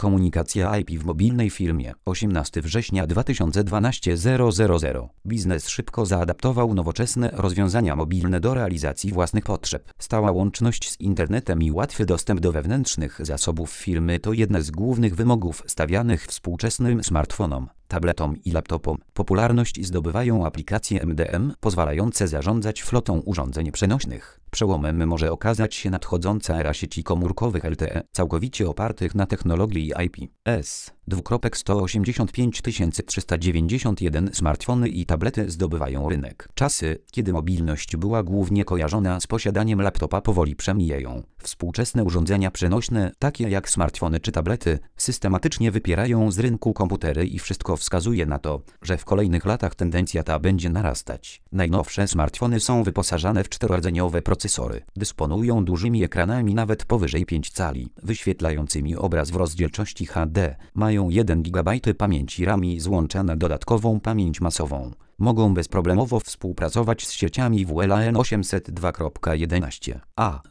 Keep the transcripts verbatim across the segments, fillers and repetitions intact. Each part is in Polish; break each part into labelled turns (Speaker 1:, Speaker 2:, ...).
Speaker 1: Komunikacja I P w mobilnej firmie. osiemnastego września dwa tysiące dwunastego. Biznes szybko zaadaptował nowoczesne rozwiązania mobilne do realizacji własnych potrzeb. Stała łączność z internetem i łatwy dostęp do wewnętrznych zasobów firmy to jedne z głównych wymogów stawianych współczesnym smartfonom, tabletom i laptopom. Popularność zdobywają aplikacje M D M pozwalające zarządzać flotą urządzeń przenośnych. Przełomem może okazać się nadchodząca era sieci komórkowych L T E, całkowicie opartych na technologii I P. S. sto osiemdziesiąt pięć tysięcy trzysta dziewięćdziesiąt jeden smartfony i tablety zdobywają rynek. Czasy, kiedy mobilność była głównie kojarzona z posiadaniem laptopa, powoli przemijają. Współczesne urządzenia przenośne, takie jak smartfony czy tablety, systematycznie wypierają z rynku komputery i wszystko wskazuje na to, że w kolejnych latach tendencja ta będzie narastać. Najnowsze smartfony są wyposażane w czterorodzeniowe procesory. Dysponują dużymi ekranami nawet powyżej pięć cali, wyświetlającymi obraz w rozdzielczości H D. Mają jeden gigabajt pamięci RAM i złączane dodatkową pamięć masową. Mogą bezproblemowo współpracować z sieciami W L A N osiemset dwa kropka jedenaście A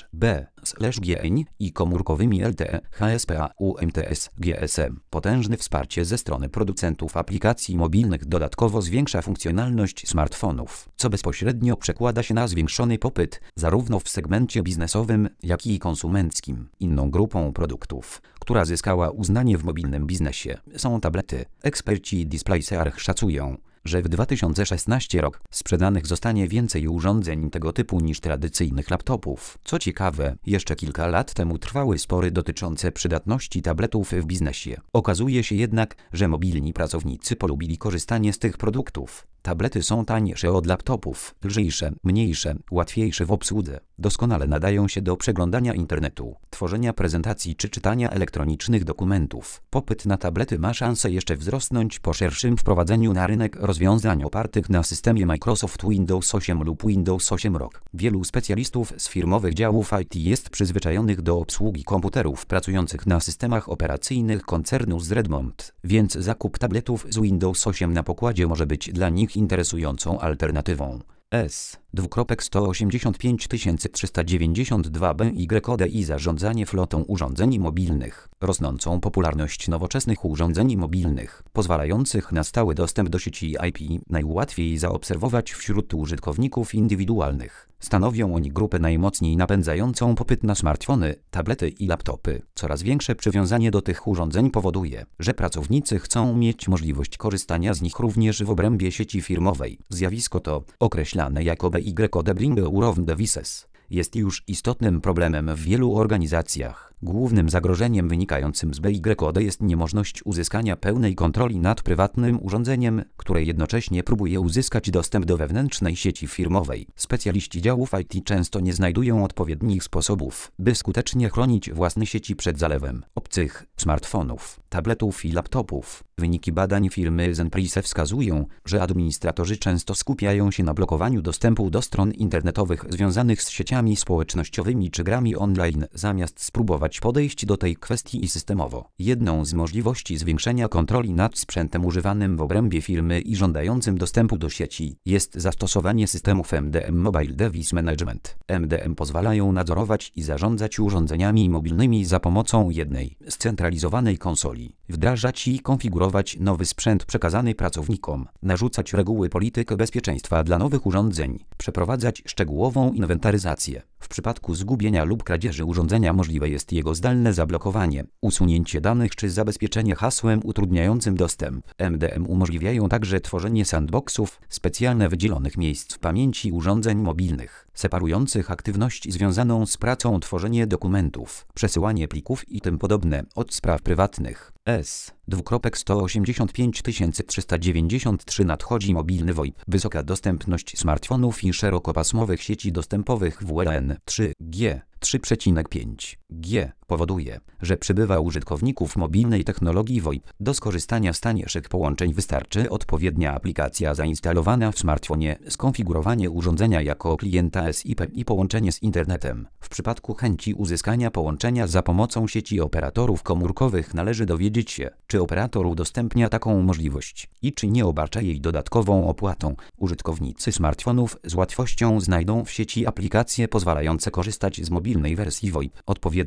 Speaker 1: B G N i komórkowymi L T E, H S P A, U M T S, G S M. Potężne wsparcie ze strony producentów aplikacji mobilnych dodatkowo zwiększa funkcjonalność smartfonów, co bezpośrednio przekłada się na zwiększony popyt zarówno w segmencie biznesowym, jak i konsumenckim. Inną grupą produktów, która zyskała uznanie w mobilnym biznesie, są tablety. Eksperci DisplaySearch szacują, że w dwa tysiące szesnastym roku sprzedanych zostanie więcej urządzeń tego typu niż tradycyjnych laptopów. Co ciekawe, jeszcze kilka lat temu trwały spory dotyczące przydatności tabletów w biznesie. Okazuje się jednak, że mobilni pracownicy polubili korzystanie z tych produktów. Tablety są tańsze od laptopów, lżejsze, mniejsze, łatwiejsze w obsłudze. Doskonale nadają się do przeglądania internetu, tworzenia prezentacji czy czytania elektronicznych dokumentów. Popyt na tablety ma szansę jeszcze wzrosnąć po szerszym wprowadzeniu na rynek rozwiązań opartych na systemie Microsoft Windows osiem lub Windows osiem R O G. Wielu specjalistów z firmowych działów I T jest przyzwyczajonych do obsługi komputerów pracujących na systemach operacyjnych koncernu z Redmond, więc zakup tabletów z Windows osiem na pokładzie może być dla nich interesującą alternatywą. S. sto osiemdziesiąt pięć tysięcy trzysta dziewięćdziesiąt dwa B Y D I zarządzanie flotą urządzeń mobilnych. Rosnącą popularność nowoczesnych urządzeń mobilnych, pozwalających na stały dostęp do sieci I P, najłatwiej zaobserwować wśród użytkowników indywidualnych. Stanowią oni grupę najmocniej napędzającą popyt na smartfony, tablety i laptopy. Coraz większe przywiązanie do tych urządzeń powoduje, że pracownicy chcą mieć możliwość korzystania z nich również w obrębie sieci firmowej. Zjawisko to, określane jako B Y D Bring Around Devices, jest już istotnym problemem w wielu organizacjach. Głównym zagrożeniem wynikającym z B Y D jest niemożność uzyskania pełnej kontroli nad prywatnym urządzeniem, które jednocześnie próbuje uzyskać dostęp do wewnętrznej sieci firmowej. Specjaliści działów I T często nie znajdują odpowiednich sposobów, by skutecznie chronić własne sieci przed zalewem obcych smartfonów, tabletów i laptopów. Wyniki badań firmy Zenprise wskazują, że administratorzy często skupiają się na blokowaniu dostępu do stron internetowych związanych z sieciami społecznościowymi czy grami online, zamiast spróbować podejść do tej kwestii systemowo. Jedną z możliwości zwiększenia kontroli nad sprzętem używanym w obrębie firmy i żądającym dostępu do sieci jest zastosowanie systemów M D M Mobile Device Management. M D M pozwalają nadzorować i zarządzać urządzeniami mobilnymi za pomocą jednej scentralizowanej konsoli, wdrażać i konfigurować nowy sprzęt przekazany pracownikom, narzucać reguły polityki bezpieczeństwa dla nowych urządzeń, przeprowadzać szczegółową inwentaryzację. W przypadku zgubienia lub kradzieży urządzenia możliwe jest jego zdalne zablokowanie, usunięcie danych czy zabezpieczenie hasłem utrudniającym dostęp. M D M umożliwiają także tworzenie sandboxów, specjalnie wydzielonych miejsc w pamięci urządzeń mobilnych, separujących aktywność związaną z pracą, tworzenie dokumentów, przesyłanie plików i tym podobne od spraw prywatnych. S. sto osiemdziesiąt pięć tysięcy trzysta dziewięćdziesiąt trzy nadchodzi mobilny V O I P. Wysoka dostępność smartfonów i szerokopasmowych sieci dostępowych W L A N trzy G trzy przecinek pięć G powoduje, że przybywa użytkowników mobilnej technologii V O I P. Do skorzystania z tańszych połączeń wystarczy odpowiednia aplikacja zainstalowana w smartfonie, skonfigurowanie urządzenia jako klienta S I P i połączenie z internetem. W przypadku chęci uzyskania połączenia za pomocą sieci operatorów komórkowych należy dowiedzieć się, czy operator udostępnia taką możliwość i czy nie obarcza jej dodatkową opłatą. Użytkownicy smartfonów z łatwością znajdą w sieci aplikacje pozwalające korzystać z mobilnej wersji V O I P, odpowiednio oprogramowanej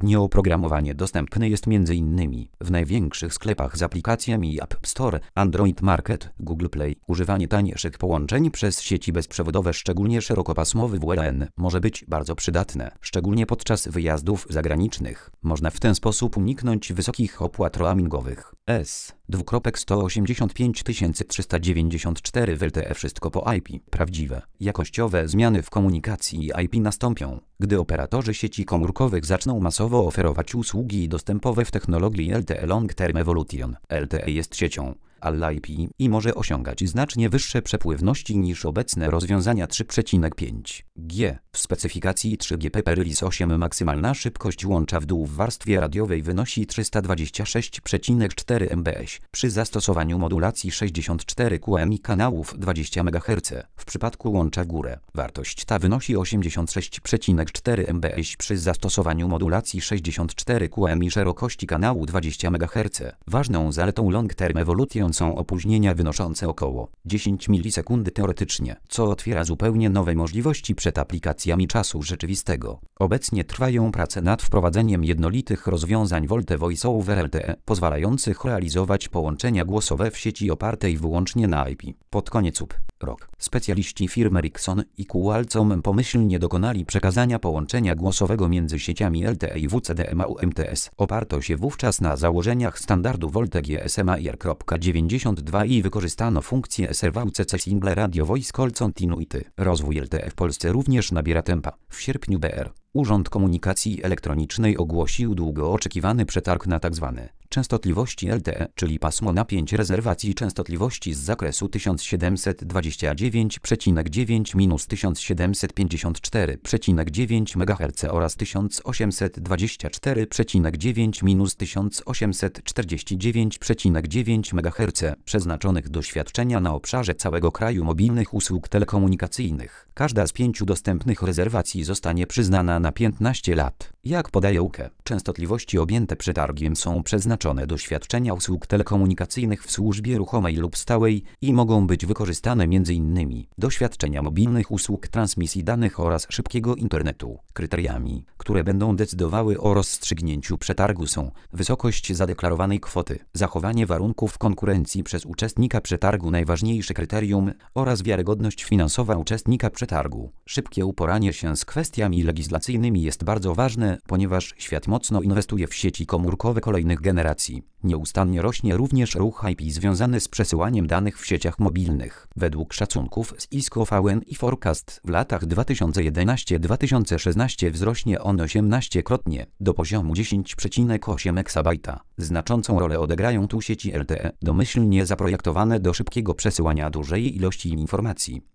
Speaker 1: Oprogramowanie dostępne jest m.in. w największych sklepach z aplikacjami i App Store, Android Market, Google Play. Używanie tańszych połączeń przez sieci bezprzewodowe, szczególnie szerokopasmowy W L A N, może być bardzo przydatne, szczególnie podczas wyjazdów zagranicznych. Można w ten sposób uniknąć wysokich opłat roamingowych. S. sto osiemdziesiąt pięć tysięcy trzysta dziewięćdziesiąt cztery w L T E. Wszystko po I P. Prawdziwe, jakościowe zmiany w komunikacji I P nastąpią, gdy operatorzy sieci komórkowych zaczną masowo oferować usługi dostępowe w technologii L T E Long Term Evolution. L T E jest siecią All I P i może osiągać znacznie wyższe przepływności niż obecne rozwiązania trzy przecinek pięć G. W specyfikacji trzy G P P Release osiem maksymalna szybkość łącza w dół w warstwie radiowej wynosi trzysta dwadzieścia sześć przecinek cztery megabitów przy zastosowaniu modulacji sześćdziesiąt cztery Q M i kanałów dwadzieścia megaherców. W przypadku łącza w górę wartość ta wynosi osiemdziesiąt sześć przecinek cztery megabitów przy zastosowaniu modulacji sześćdziesiąt cztery Q M i szerokości kanału dwadzieścia megaherców. Ważną zaletą Long Term Evolution są opóźnienia wynoszące około dziesięć milisekund teoretycznie, co otwiera zupełnie nowe możliwości przed aplikacjami czasu rzeczywistego. Obecnie trwają prace nad wprowadzeniem jednolitych rozwiązań VoLTE Voice over L T E, pozwalających realizować połączenia głosowe w sieci opartej wyłącznie na I P. Pod koniec ub. rok specjaliści firmy Ericsson i Qualcomm pomyślnie dokonali przekazania połączenia głosowego między sieciami L T E i W C D M A U M T S. Oparto się wówczas na założeniach standardu VoLTE G S M A I R dziewięćdziesiąt dwa i wykorzystano funkcję S R V C C Single Radio Voice Call Continuity. Rozwój L T E w Polsce również nabiera tempa. W sierpniu B R Urząd Komunikacji Elektronicznej ogłosił długo oczekiwany przetarg na tzw. częstotliwości L T E, czyli pasmo napięć rezerwacji częstotliwości z zakresu tysiąc siedemset dwadzieścia dziewięć przecinek dziewięć do tysiąc siedemset pięćdziesiąt cztery przecinek dziewięć megaherców oraz tysiąc osiemset dwadzieścia cztery przecinek dziewięć do tysiąc osiemset czterdzieści dziewięć przecinek dziewięć megaherców przeznaczonych do świadczenia na obszarze całego kraju mobilnych usług telekomunikacyjnych. Każda z pięciu dostępnych rezerwacji zostanie przyznana na piętnaście lat. Jak podaje U K E, częstotliwości objęte przetargiem są przeznaczone do świadczenia usług telekomunikacyjnych w służbie ruchomej lub stałej i mogą być wykorzystane m.in. do świadczenia mobilnych usług transmisji danych oraz szybkiego internetu. Kryteriami, które będą decydowały o rozstrzygnięciu przetargu są wysokość zadeklarowanej kwoty, zachowanie warunków konkurencji przez uczestnika przetargu, najważniejsze kryterium, oraz wiarygodność finansowa uczestnika przetargu. Szybkie uporanie się z kwestiami legislacyjnymi jest bardzo ważne, ponieważ świat mocno inwestuje w sieci komórkowe kolejnych generacji. Nieustannie rośnie również ruch I P związany z przesyłaniem danych w sieciach mobilnych. Według szacunków z I S C O V N i Forecast w latach dwa tysiące jedenasty do dwa tysiące szesnasty wzrośnie on osiemnastokrotnie do poziomu dziesięć przecinek osiem exabajta. Znaczącą rolę odegrają tu sieci L T E, domyślnie zaprojektowane do szybkiego przesyłania dużej ilości informacji.